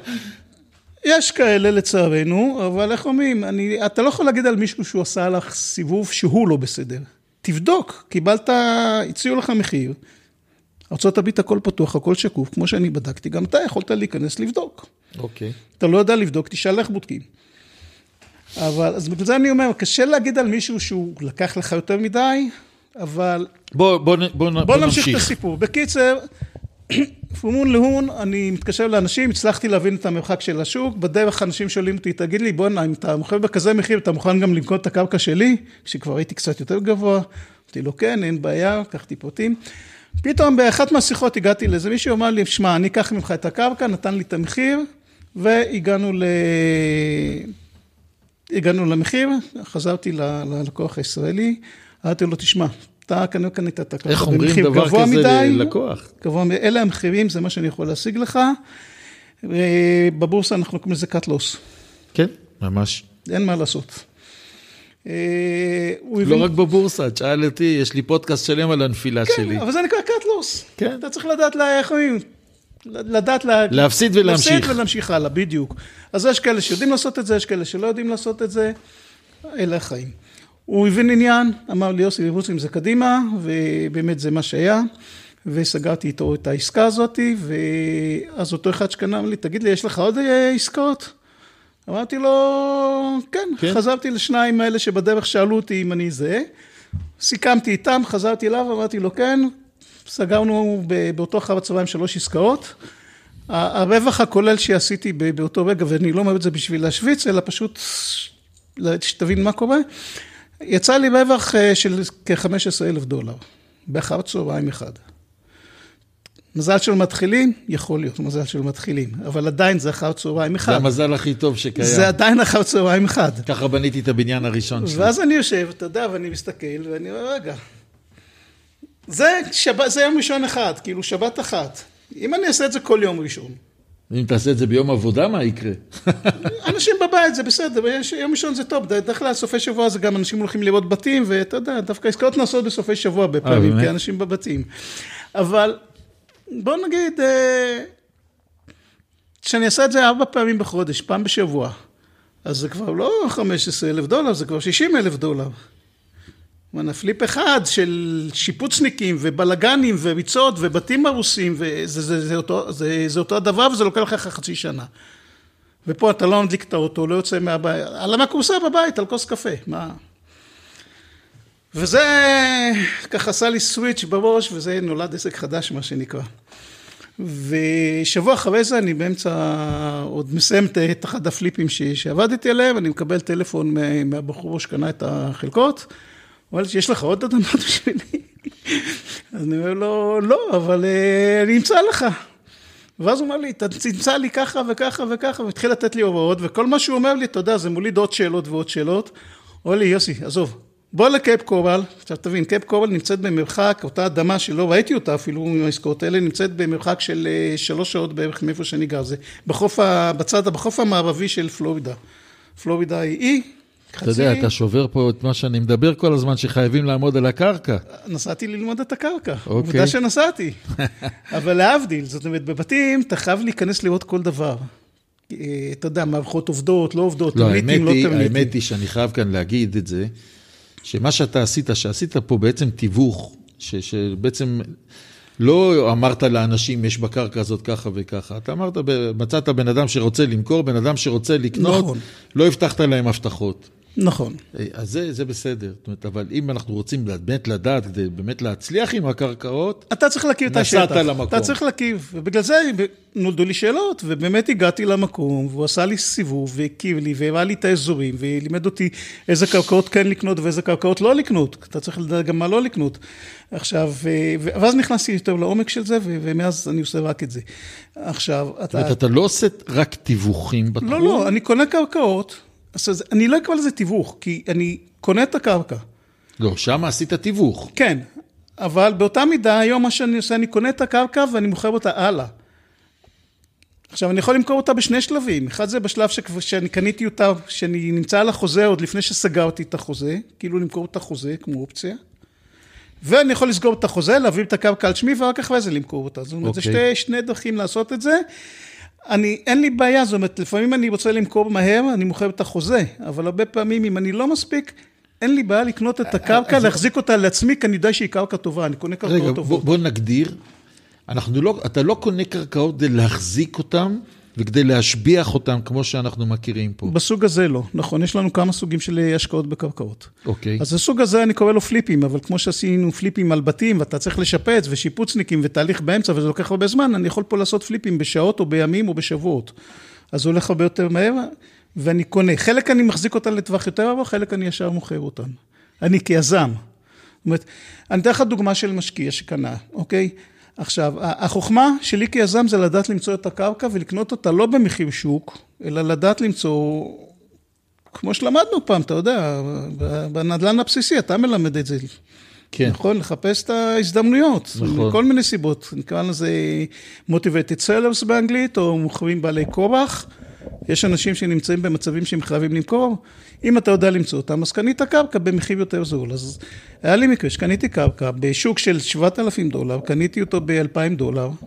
יש כאלה לצערנו, אבל איך אומרים, אתה לא יכול להגיד על מישהו שהוא עשה לך סיבוב שהוא לא בסדר. תבדוק, הציעו לך מחיר, ארצות הברית הכל פתוח, הכל שקוף, כמו שאני בדקתי, גם אתה יכולת להיכנס לבדוק. אוקיי. אתה לא יודע לבדוק, תשאל איך בודקים. אבל, אז בגלל זה אני אומר, קשה להגיד על מישהו שהוא לקח לך יותר מדי, אבל... בוא נמשיך את הסיפור. בקיצר, פומון להון, אני מתקשר לאנשים, הצלחתי להבין את המרחק של השוק, בדרך אנשים שואלים אותי, תגיד לי, בוא, אם אתה מוכר בכזה מחיר, אתה מוכן גם למכור את הקרקע שלי, כשכבר הייתי קצת יותר גבוה, אמרתי לו, כן, אין בעיה, קחתי פרטים. פתאום באחת מהשיחות הגעתי לזה, מישהו אמר לי, שמע, אני אקח ממך את הקרקע, נתן לי את המחיר, והגענו למחיר, חזרתי ללקוח הישראלי, אמרתי לו, תשמע, אתה כנראה קנית את הקרקע במחיר גבוה מדי, אלה המחירים, זה מה שאני יכול להשיג לך, בבורסה אנחנו קוראים לזה cut loss. כן, ממש. אין מה לעשות. לא רק בבורסה, תשאל אותי, יש לי פודקאסט שלם על הנפילה שלי. כן, אבל זה נקרא cut loss. כן. אתה צריך לדעת איך אומרים, להפסיד ולהמשיך. להפסיד ולהמשיך הלאה, בדיוק. אז יש כאלה שיודעים לעשות את זה, יש כאלה שלא יודעים לעשות את זה, אלה החיים. הוא הבין עניין, אמר לי, יוסי, נרוץ עם זה קדימה, ובאמת זה מה שהיה, וסגרתי איתו את העסקה הזאת, ואז אותו אחד שקנה לי, תגיד לי, יש לך עוד עסקאות? אמרתי לו, כן, חזרתי לשניים האלה שבדרך שאלו אותי אם אני זה, סיכמתי איתם, חזרתי אליו, אמרתי לו, כן, סגרנו באותו אחר הצהריים 3 עסקאות, הרווח הכולל שעשיתי באותו רגע, ואני לא אומר את זה בשביל להשוויץ, אלא פשוט שתבין מה קורה, יצא לי רווח של כ$15,000, באחר צהריים אחד. מזל של מתחילים, יכול להיות מזל של מתחילים, אבל עדיין זה אחר צהריים אחד. זה המזל הכי טוב שקיים. זה עדיין אחר צהריים אחד. ככה בניתי את הבניין הראשון שלי. ואז אני יושב, אתה יודע, ואני מסתכל, ואני אומר, רגע, זה יום ראשון אחד, כאילו שבת אחת. אם אני אעשה את זה כל יום ראשון, אם תעשה את זה ביום עבודה, מה יקרה? אנשים בבית, זה בסדר, יום ראשון זה טוב, דרך כלל סופי שבוע זה גם אנשים הולכים לראות בתים, ואתה יודע, דווקא עסקאות נעשות בסופי שבוע בפעמים, כי אנשים בבתים. אבל בוא נגיד, שאני אעשה את זה 4 פעמים בחודש, פעם בשבוע, אז זה כבר לא $15,000, זה כבר $60,000. פליפ אחד של שיפוצניקים ובלגנים וריצות ובתים הרוסים, זה אותו הדבר, וזה לוקח לך חצי שנה. ופה אתה לא מדליק את האוטו, לא יוצא מהבית, על המקורסה בבית, על כוס קפה, מה? וזה ככה עשה לי סוויץ' בראש, וזה נולד עסק חדש, מה שנקרא. ושבוע אחרי זה אני באמצע, עוד מסיים את אחד הפליפים שעבדתי עליהם, אני מקבל טלפון מהבחור שקנה את החלקות, הוא אומר, יש לך עוד אדמות בשבילי? אז אני אומר לו, לא, אבל אני אמצא לך. ואז הוא אומר לי, תמצא לי ככה וככה וככה, והתחיל לתת לי הוראות, וכל מה שהוא אומר לי, אתה יודע, זה מוליד עוד שאלות ועוד שאלות. הוא אומר לי, יוסי, עזוב, בוא לקייפ קורל, עכשיו תבין, קייפ קורל נמצאת במרחק, אותה אדמה שלא ראיתי אותה אפילו עם העסקאות האלה, נמצאת במרחק של 3 שעות בערך מאיפה שאני גר, זה בחוף המערבי של פלורידה. פלורידה היא אתה יודע, אתה שובר פה את מה שאני מדבר כל הזמן, שחייבים לעמוד על הקרקע. נסעתי ללמוד את הקרקע, עובדה שנסעתי. אבל להבדיל, זאת אומרת, בבתים אתה חייב להיכנס לראות כל דבר. אתה יודע, מערכות עובדות, לא עובדות, תרמיתים, לא תרמיתים. האמת היא שאני חייב כאן להגיד את זה, שמה שאתה עשית, שעשית פה בעצם תיווך, שבעצם לא אמרת לאנשים, יש בקרקע הזאת ככה וככה. אתה אמרת, מצאת בן אדם שרוצה למכור, בן אדם שרוצה לקנות, נכון. לא הבטחת להם הבטחות. נכון. אז זה בסדר. זאת אומרת, אבל אם אנחנו רוצים באמת לדעת, כדי באמת להצליח עם הקרקעות, אתה צריך להכיר את השטח. נסעת למקום. אתה צריך להכיר, ובגלל זה נולדו לי שאלות, ובאמת הגעתי למקום, והוא עשה לי סיבוב, והכיר לי, והראה לי את האזורים, ולימד אותי איזה קרקעות כן לקנות, ואיזה קרקעות לא לקנות. אתה צריך לדעת גם מה לא לקנות. עכשיו, ואז נכנסתי יותר לעומק של זה, ומאז אני עושה רק את זה. עכשיו, אתה לא עושה רק תיווכים בתחום? לא, אני קונה קרקעות, אני לא אקבל לזה תיווך, כי אני קונה את הקרקע. לא, שם עשית תיווך. כן, אבל באותה מידה, היום מה שאני עושה, אני קונה את הקרקע ואני מוכר אותה הלאה. עכשיו, אני יכול למכור אותה בשני שלבים. אחד זה בשלב שאני קניתי אותה, שאני נמצא על החוזה עוד לפני שסגרתי את החוזה, כאילו למכור את החוזה כמו אופציה. ואני יכול לסגור את החוזה, להביא את הקרקע על שמי, ורק אחרי זה למכור אותה. זאת אומרת, זה שני דרכים לעשות את זה. אין לי בעיה, זאת אומרת, לפעמים אני רוצה למכור מהר, אני מוכר את החוזה, אבל הרבה פעמים, אם אני לא מספיק, אין לי בעיה לקנות את הקרקע, להחזיק אותה לעצמי, כי אני יודע שהיא קרקע טובה, אני קונה קרקעות טובות. בוא נגדיר, אתה לא קונה קרקעות כדי להחזיק אותם, וכדי להשביח אותם כמו שאנחנו מכירים פה. בסוג הזה לא, נכון, יש לנו כמה סוגים של השקעות בקרקעות. אוקיי. אז הסוג הזה אני קורא לו פליפים, אבל כמו שעשינו פליפים על בתים, ואתה צריך לשפץ ושיפוצניקים ותהליך באמצע, וזה לוקח הרבה זמן, אני יכול פה לעשות פליפים בשעות או בימים או בשבועות. אז זה הולך הרבה יותר מהר, ואני קונה. חלק אני מחזיק אותם לטווח יותר, אבל חלק אני ישר מוכר אותם. אני כיזם. זאת אומרת, אני אתן לך דוגמה של משקיע שקנה, אוקיי? עכשיו, החוכמה שלי כיזם זה לדעת למצוא את הקרקע ולקנות אותה לא במחיר שוק, אלא לדעת למצוא, כמו שלמדנו פעם, אתה יודע, בנדל"ן הבסיסי, אתה מלמד את זה. כן. נכון, לחפש את ההזדמנויות. נכון. מכל מיני סיבות. נקרא לזה motivated sellers באנגלית, או מוכרים בעלי כורח. יש אנשים שנמצאים במצבים שהם חייבים למכור. אם אתה יודע למצוא אותם, אז קנית קרקע במחיר יותר זול. אז היה לי מקרה שקניתי קרקע בשוק של $7,000, קניתי אותו $2,000,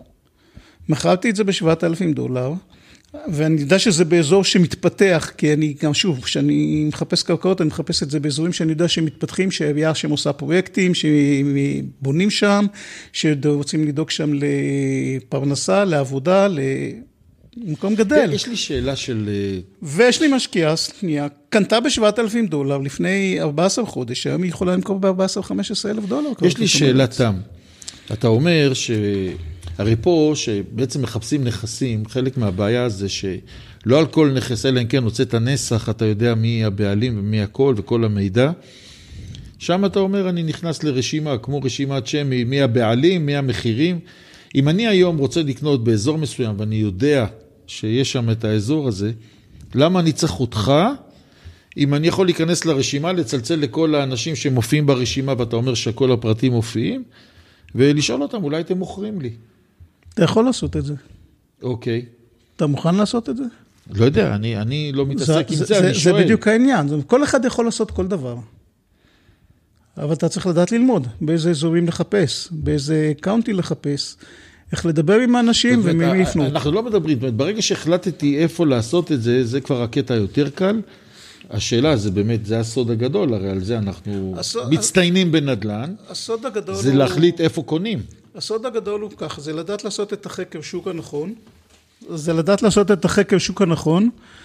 מכרתי את זה $7,000, ואני יודע שזה באזור שמתפתח, כי אני גם שוב, כשאני מחפש קרקעות, אני מחפש את זה באזורים שאני יודע שמתפתחים, שהעירייה שם עושה פרויקטים, שבונים שם, שרוצים לדאוג שם לפרנסה, לעבודה, למקום גדל. יש לי שאלה של... ויש לי משקיעה, שנייה, קנתה $7,000 לפני 14 חודש, היום היא יכולה למכור $14,000-15,000. יש לי שאלה תם. אתה אומר הרי פה שבעצם מחפשים נכסים, חלק מהבעיה זה שלא על כל נכס, אלא אם כן רוצה את הנסח, אתה יודע מי הבעלים ומי הכל וכל המידע. שם אתה אומר, אני נכנס לרשימה, כמו רשימת שם, מי הבעלים, מי המחירים. אם אני היום רוצה לקנות באזור מסוים, ואני יודע שיש שם את האזור הזה, למה אני צריך אותך? אם אני יכול להיכנס לרשימה, לצלצל לכל האנשים שמופיעים ברשימה, ואתה אומר שכל הפרטים מופיעים, ולשאול אותם, אולי אתם מוכרים לי. אתה יכול לעשות את זה. אוקיי. אתה מוכן לעשות את זה? לא יודע, אני לא מתעסק עם זה, אני שואל. זה בדיוק העניין, כל אחד יכול לעשות כל דבר. אבל אתה צריך לדעת ללמוד, באיזה אזורים לחפש, באיזה קאונטי לחפש, איך לדבר עם האנשים ומי לפנות. אנחנו לא מדברים, ברגע שהחלטתי איפה לעשות את זה, זה כבר הקטע יותר קל. השאלה זה באמת, זה הסוד הגדול, הרי על זה אנחנו מצטיינים בנדל"ן. הסוד הגדול זה להחליט איפה קונים. הסוד הגדול הוא כך, זה לדעת לעשות את החקר שוק הנכון, זה לדעת לעשות את החקר שוק הנכון,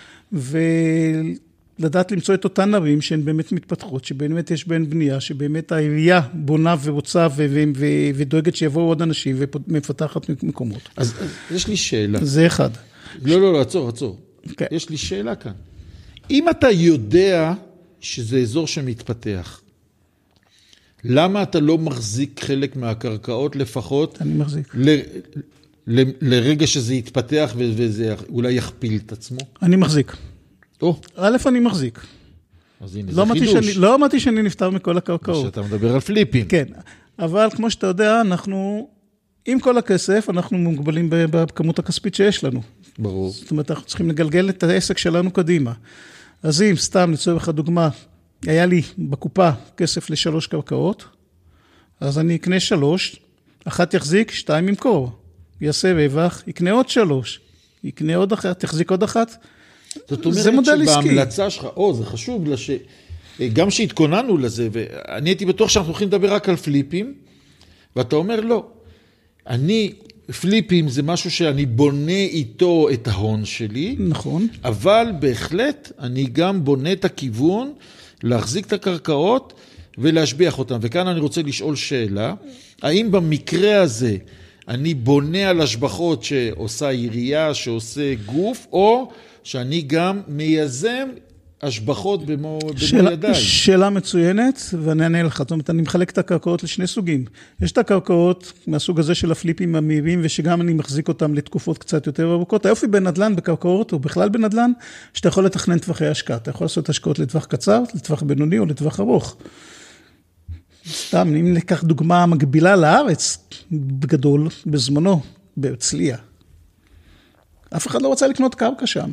ולדעת למצוא את אותן ערים שהן באמת מתפתחות, שבאמת יש בהן בנייה, שבאמת העירייה בונה ורוצה ודואגת שיבואו עוד אנשים ומפתחת מקומות. אז יש לי שאלה. זה אחד. לא, עצור. יש לי שאלה כאן. אם אתה יודע שזה אזור שמתפתח, למה אתה לא מחזיק חלק מהקרקעות לפחות? אני מחזיק. לרגע שזה יתפתח וזה אולי יכפיל את עצמו? אני מחזיק. א', אני מחזיק. אז הנה, זה חידוש. לא אמרתי שאני נפטר מכל הקרקעות. שאתה מדבר על פליפים. כן, אבל כמו שאתה יודע, אנחנו, עם כל הכסף, אנחנו מוגבלים בכמות הכספית שיש לנו. ברור. זאת אומרת, אנחנו צריכים לגלגל את העסק שלנו קדימה. אז אם סתם לצורך הדוגמה, היה לי בקופה כסף ל3 קרקעות, אז אני אקנה 3, 1 יחזיק, 2 ימכור. יעשה רווח, יקנה עוד 3, יקנה עוד 1, תחזיק עוד 1. זאת אומרת שבהמלצה שלך, זה חשוב, גם שהתכוננו לזה, ואני הייתי בטוח שאנחנו הולכים לדבר רק על פליפים, ואתה אומר לא, פליפים זה משהו שאני בונה איתו את ההון שלי. נכון. אבל בהחלט אני גם בונה את הכיוון להחזיק את הקרקעות ולהשביח אותם. וכאן אני רוצה לשאול שאלה, האם במקרה הזה אני בונה על השבחות שעושה עירייה, שעושה גוף, או שאני גם מייזם השבחות במו ידיי? שאלה מצוינת, ואני אענה לך. זאת אומרת, אני מחלק את הקרקעות לשני סוגים. יש את הקרקעות מהסוג הזה של הפליפים המהירים, ושגם אני מחזיק אותם לתקופות קצת יותר ארוכות. היופי בנדל"ן, בקרקעות, או בכלל בנדל"ן, שאתה יכול לתכנן טווחי השקעה. אתה יכול לעשות השקעות לטווח קצר, לטווח בינוני או לטווח ארוך. סתם, אם ניקח דוגמה מקבילה לארץ, בגדול, בזמנו, בהרצליה. אף אחד לא רוצה לקנות קרקע שם.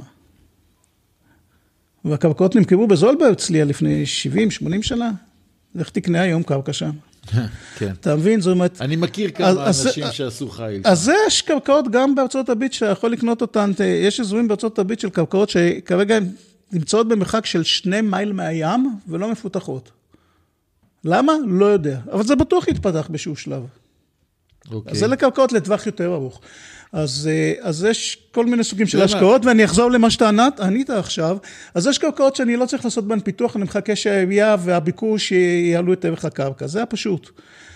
והקרקעות נמכרו בזול בהרצליה לפני 70-80 שנה. איך תקנה היום קרקע שם? כן. אתה מבין? זאת אומרת... אני מכיר כמה אנשים שעשו חיל. אז יש קרקעות גם בארצות הברית שיכול לקנות אותן. יש אזורים בארצות הברית של קרקעות שכרגע הן נמצאות במרחק של 2 מייל מהים ולא מפותחות. למה? לא יודע. אבל זה בטוח יתפתח בשום שלב. אז זה לקרקעות לטווח יותר ארוך. אז יש כל מיני סוגים של השקעות, ואני אחזור למה שאתה ענית עכשיו. אז יש קרקעות שאני לא צריך לעשות בהן פיתוח, אני מחכה שהעירייה והביקוש יעלו את ערך הקרקע. זה הפשוט.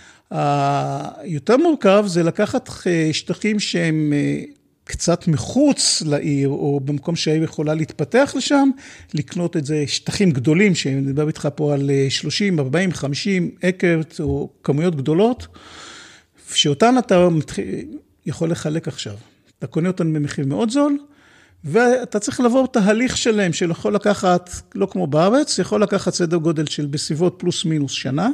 יותר מורכב זה לקחת שטחים שהם קצת מחוץ לעיר, או במקום שהעיר יכולה להתפתח לשם, לקנות את זה שטחים גדולים, שאני מדבר איתך פה על 30, 40, 50 אקר, או כמויות גדולות, שאותן אתה יכול לחלק עכשיו. אתה קונה אותן במחיר מאוד זול, ואתה צריך לעבור תהליך שלהם, שיכול לקחת, לא כמו בארץ, יכול לקחת סדר גודל של בסביבות פלוס מינוס שנה,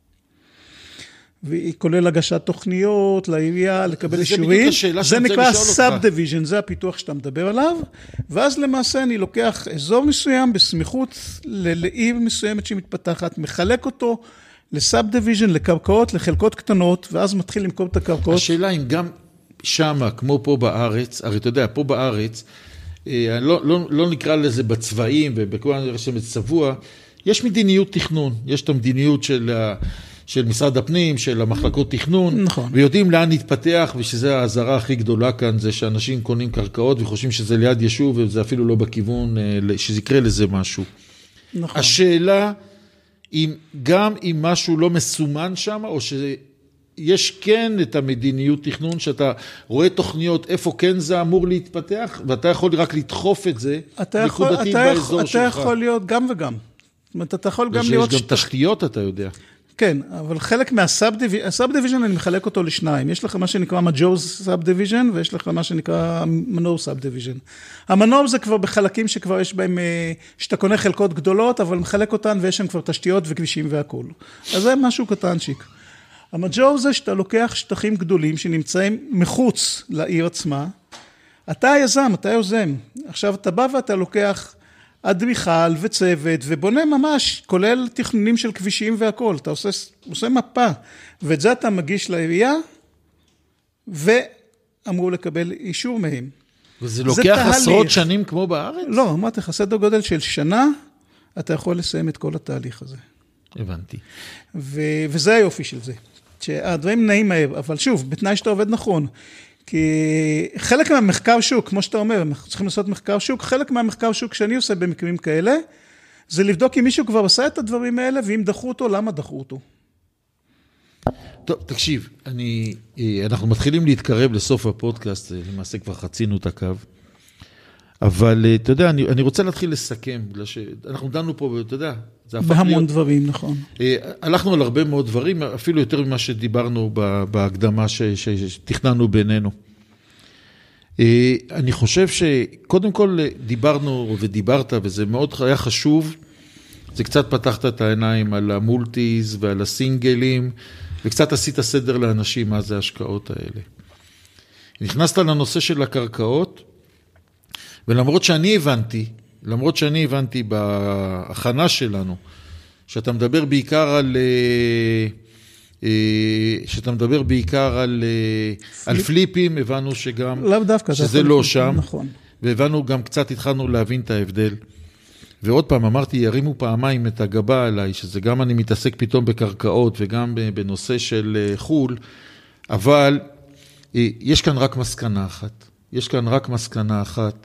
והיא כולל הגשת תוכניות לעירייה, לקבל אישורים. זה נקרא סאב-דיוויז'ן, זה הפיתוח שאתה מדבר עליו, ואז למעשה אני לוקח אזור מסוים בסמיכות לעיר מסוימת שמתפתחת, מחלק אותו לסאב-דיוויז'ן, לקרקעות, לחלקות קטנות, ואז מתחיל למכור את הקרקעות. השאלה אם גם שמה, כמו פה בארץ, הרי אתה יודע, פה בארץ, לא נקרא לזה בצבעים ובכל הרשם צבוע, יש מדיניות תכנון, יש את המדיניות של משרד הפנים, של המחלקות תכנון, נכון. ויודעים לאן להתפתח, ושזה ההזרה הכי גדולה כאן, זה שאנשים קונים קרקעות וחושבים שזה ליד ישוב, וזה אפילו לא בכיוון, שזה יקרה לזה משהו. נכון. השאלה, גם אם משהו לא מסומן שם, או שיש כן את המדיניות תכנון, שאתה רואה תוכניות איפה כן זה אמור להתפתח, ואתה יכול רק לדחוף את זה, נקודתית באזור שלך. אתה יכול להיות גם וגם. זאת אומרת, אתה יכול גם להיות... יש גם תשתיות, אתה יודע. כן, אבל חלק הסאב-דיוויז'ן אני מחלק אותו לשניים. יש לך מה שנקרא מג'ור סאב-דיוויז'ן, ויש לך מה שנקרא מנור סאב-דיוויז'ן. המנור זה כבר בחלקים שכבר יש בהם, שאתה קונה חלקות גדולות, אבל מחלק אותן ויש שם כבר תשתיות וכבישים והכל. אז זה משהו קטנצ'יק. המג'ור זה שאתה לוקח שטחים גדולים שנמצאים מחוץ לעיר עצמה, אתה היזם, אתה היוזם. עכשיו אתה בא ואתה לוקח אדריכל וצוות, ובונה ממש, כולל תכנונים של כבישים והכל. אתה עושה מפה, ואת זה אתה מגיש לעירייה, ואמרו לקבל אישור מהם. וזה לוקח עשרות שנים כמו בארץ? לא, אמרתי לך, סדר גודל של שנה, אתה יכול לסיים את כל התהליך הזה. הבנתי. וזה היופי של זה. שהדברים נעים מהר, אבל שוב, בתנאי שאתה עובד נכון. כי חלק מהמחקר שוק, כמו שאתה אומר, צריכים לעשות מחקר שוק, חלק מהמחקר שוק שאני עושה במקרים כאלה, זה לבדוק אם מישהו כבר עשה את הדברים האלה, ואם דחו אותו, למה דחו אותו. טוב, תקשיב, אנחנו מתחילים להתקרב לסוף הפודקאסט, למעשה כבר חצינו את הקו, אבל אתה יודע, אני רוצה להתחיל לסכם, בגלל שאנחנו דנו פה, אתה יודע, זה הפך בהמון דברים, נכון. הלכנו על הרבה מאוד דברים, אפילו יותר ממה שדיברנו בהקדמה שתכננו בינינו. אני חושב שקודם כל דיברנו ודיברת, וזה מאוד היה חשוב, זה קצת פתחת את העיניים על המולטיז ועל הסינגלים, וקצת עשית סדר לאנשים מה זה ההשקעות האלה. נכנסת לנושא של הקרקעות, ולמרות שאני הבנתי בהכנה שלנו, שאתה מדבר בעיקר על פליפים, הבנו שגם, לאו דווקא, שזה לא שם, נכון. והבנו גם קצת, התחלנו להבין את ההבדל. ועוד פעם אמרתי, ירימו פעמיים את הגבה עליי, שזה גם אני מתעסק פתאום בקרקעות, וגם בנושא של חול, אבל יש כאן רק מסקנה אחת.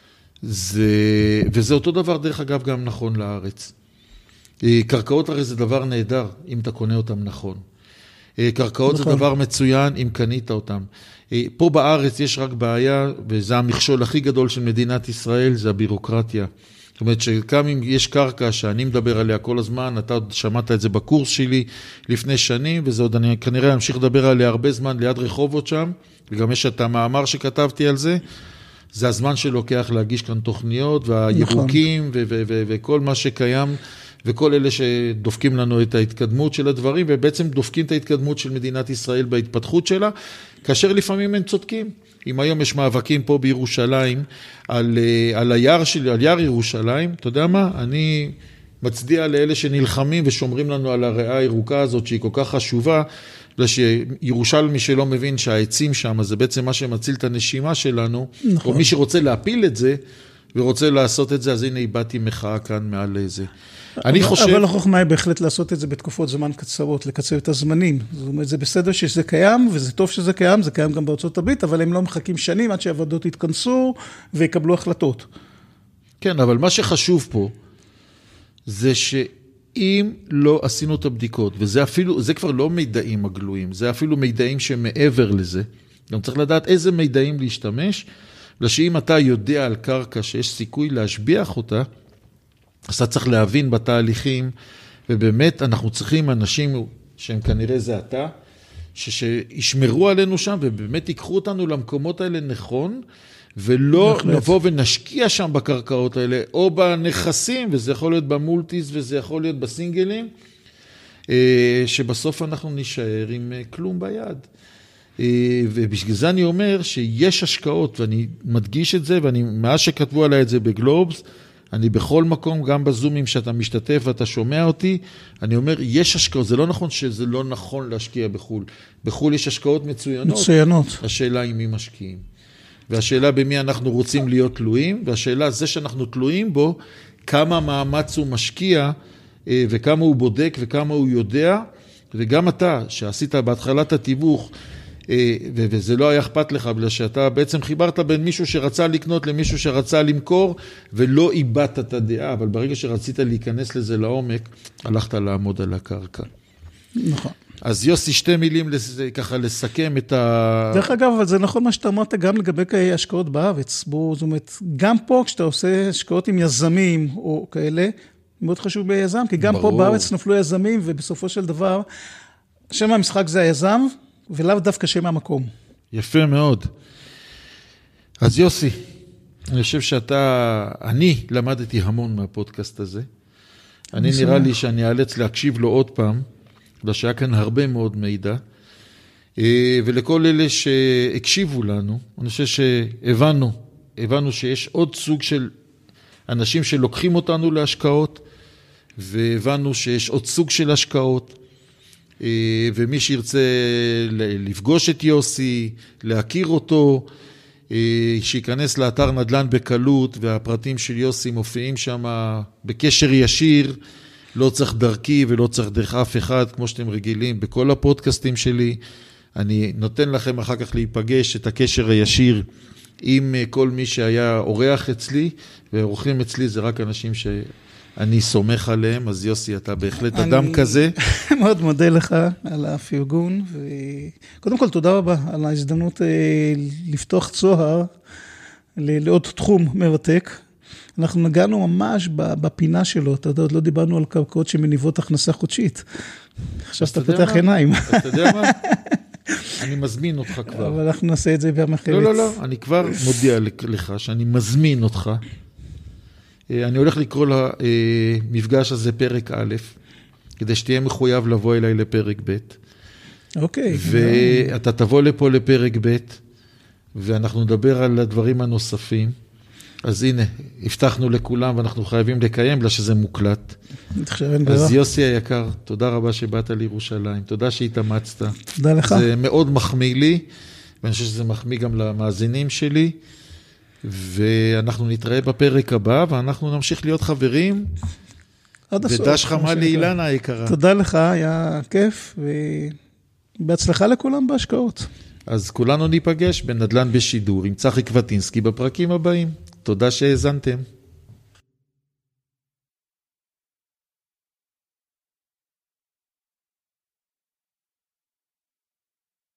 וזה אותו דבר דרך אגב גם נכון לארץ. קרקעות הרי זה דבר נהדר אם אתה קונה אותם נכון. קרקעות זה דבר מצוין אם קנית אותם. פה בארץ יש רק בעיה, וזה המכשול הכי גדול של מדינת ישראל, זה הבירוקרטיה. זאת אומרת שגם אם יש קרקע שאני מדבר עליה כל הזמן, אתה עוד שמעת את זה בקורס שלי לפני שנים, וזה עוד אני כנראה אמשיך לדבר עליה הרבה זמן ליד רחובות שם, וגם יש את המאמר שכתבתי על זה, זה הזמן שלוקח להגיש כאן תוכניות, והירוקים וכל מה שקיים, וכל אלה שדופקים לנו את ההתקדמות של הדברים, ובעצם דופקים את ההתקדמות של מדינת ישראל בהתפתחות שלה, כאשר לפעמים הם צודקים. אם היום יש מאבקים פה בירושלים, על יער ירושלים, אתה יודע מה? אני מצדיע לאלה שנלחמים ושומרים לנו על הריאה הירוקה הזאת, שהיא כל כך חשובה, שירושלמי שלא מבין שהעצים שם, זה בעצם מה שמציל את הנשימה שלנו, נכון. או מי שרוצה להפיל את זה, ורוצה לעשות את זה, אז הנה איבדתי מחאה כאן מעל זה. אבל החוכמה היא בהחלט לעשות את זה בתקופות זמן קצרות, לקצר את הזמנים. זאת אומרת, זה בסדר שזה קיים, וזה טוב שזה קיים, זה קיים גם בארצות הברית, אבל הם לא מחכים שנים עד שהוועדות יתכנסו ויקבלו החלטות. כן, אבל מה שחשוב פה, זה שאם לא עשינו את הבדיקות, וזה אפילו, זה כבר לא מידעים הגלויים, זה אפילו מידעים שמעבר לזה, גם צריך לדעת איזה מידעים להשתמש, שאם אתה יודע על קרקע שיש סיכוי להשביח אותה, אז אתה צריך להבין בתהליכים, ובאמת אנחנו צריכים אנשים שהם כנראה זה אתה, שישמרו עלינו שם, ובאמת ייקחו אותנו למקומות האלה נכון, ולא נבוא ונשקיע שם בקרקעות האלה, או בנכסים, וזה יכול להיות במולטיס, וזה יכול להיות בסינגלים, שבסוף אנחנו נשאר עם כלום ביד. ובשביל זה אני אומר שיש השקעות, ואני מדגיש את זה, מאז שכתבו עליי את זה בגלובס, אני בכל מקום, גם בזומים שאתה משתתף ואתה שומע אותי, אני אומר, יש השקעות, זה לא נכון שזה לא נכון להשקיע בחול. בחול יש השקעות מצוינות. השאלה היא מי משקיעים. והשאלה במי אנחנו רוצים להיות תלויים, והשאלה זה שאנחנו תלויים בו, כמה מאמץ הוא משקיע, וכמה הוא בודק וכמה הוא יודע, וגם אתה, שעשית בהתחלת התיווך, וזה לא היה אכפת לך, בגלל שאתה בעצם חיברת בין מישהו שרצה לקנות למישהו שרצה למכור, ולא איבדת את הדעה, אבל ברגע שרצית להיכנס לזה לעומק, הלכת לעמוד על הקרקע. נכון. אז יוסי, שתי מילים ככה לסכם את ה... דרך אגב, אבל זה נכון מה שאתה אמרת גם לגבי השקעות בארץ. זאת אומרת, גם פה כשאתה עושה השקעות עם יזמים או כאלה, מאוד חשוב ביזם, כי גם פה בארץ נפלו יזמים, ובסופו של דבר, שם המשחק זה היזם, ולאו דווקא שם המקום. יפה מאוד. אז יוסי, אני חושב אני למדתי המון מהפודקאסט הזה. אני נראה לי שאני אאלץ להקשיב לו עוד פעם, בגלל שהיה כאן הרבה מאוד מידע. ולכל אלה שהקשיבו לנו, אני חושב שהבנו שיש עוד סוג של אנשים שלוקחים אותנו להשקעות, והבנו שיש עוד סוג של השקעות, ומי שירצה לפגוש את יוסי, להכיר אותו, שיכנס לאתר נדל"ן בקלות, והפרטים של יוסי מופיעים שם בקשר ישיר, לא צריך דרכי ולא צריך דרך אף אחד, כמו שאתם רגילים בכל הפודקאסטים שלי. אני נותן לכם אחר כך להיפגש את הקשר הישיר עם כל מי שהיה אורח אצלי, ואורחים אצלי זה רק אנשים שאני סומך עליהם, אז יוסי, אתה בהחלט אדם כזה. אני מאוד מודה לך על הפרגון, וקודם כל תודה רבה על ההזדמנות לפתוח צוהר לעוד תחום מרתק. אנחנו נגענו ממש בפינה שלו, אתה יודע, עוד לא דיברנו על קרקעות שמניבות הכנסה חודשית. עכשיו אתה פותח עיניים. אתה יודע מה? אני מזמין אותך כבר. אבל אנחנו נעשה את זה פעם אחרת. לא, אני כבר מודיע לך שאני מזמין אותך. אני הולך לקרוא למפגש הזה פרק א', כדי שתהיה מחויב לבוא אליי לפרק ב'. אוקיי. ואתה תבוא לפה לפרק ב', ואנחנו נדבר על הדברים הנוספים. אז הנה, הבטחנו לכולם ואנחנו חייבים לקיים לה שזה מוקלט. אז יוסי היקר, תודה רבה שבאת לירושלים, תודה שהתאמצת. תודה לך. זה מאוד מחמיא לי, ואני חושב שזה מחמיא גם למאזינים שלי, ואנחנו נתראה בפרק הבא, ואנחנו נמשיך להיות חברים. ודש חמה לאילנה היקרה. תודה לך, היה כיף, ובהצלחה לכולם בהשקעות. אז כולנו ניפגש בנדל"ן בשידור עם צחי קבטינסקי בפרקים הבאים. תודה שהאזנתם.